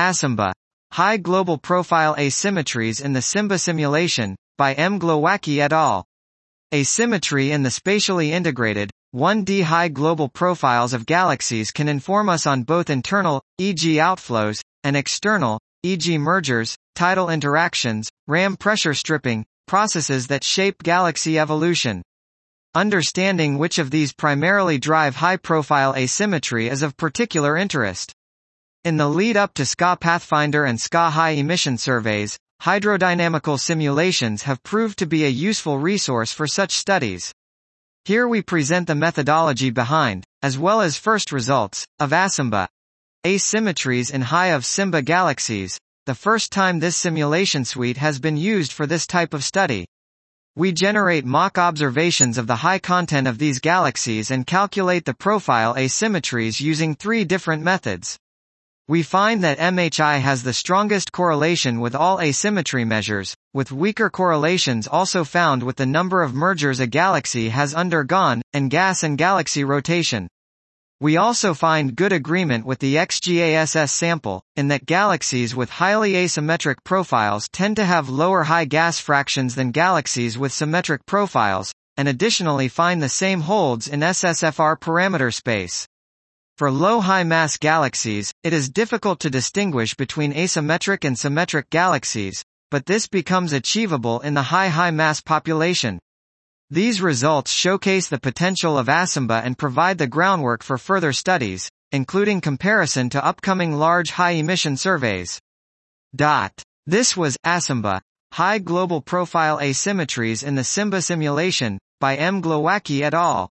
ASYMBA. High Global Profile Asymmetries in the SYMBA Simulation, by M. Glowacki et al. Asymmetry in the spatially integrated, 1D high global profiles of galaxies can inform us on both internal, e.g. outflows, and external, e.g. mergers, tidal interactions, ram pressure stripping, processes that shape galaxy evolution. Understanding which of these primarily drive high-profile asymmetry is of particular interest. In the lead-up to SKA Pathfinder and SKA high emission surveys, hydrodynamical simulations have proved to be a useful resource for such studies. Here we present the methodology behind, as well as first results, of ASYMBA. Asymmetries in high of SYMBA galaxies, the first time this simulation suite has been used for this type of study. We generate mock observations of the high content of these galaxies and calculate the profile asymmetries using 3 different methods. We find that MHI has the strongest correlation with all asymmetry measures, with weaker correlations also found with the number of mergers a galaxy has undergone, and gas and galaxy rotation. We also find good agreement with the XGASS sample, in that galaxies with highly asymmetric profiles tend to have lower high gas fractions than galaxies with symmetric profiles, and additionally find the same holds in SSFR parameter space. For low-high mass galaxies, it is difficult to distinguish between asymmetric and symmetric galaxies, but this becomes achievable in the high mass population. These results showcase the potential of ASYMBA and provide the groundwork for further studies, including comparison to upcoming large high-emission surveys. This was ASYMBA, High Global Profile Asymmetries in the SYMBA Simulation, by M. Glowacki et al.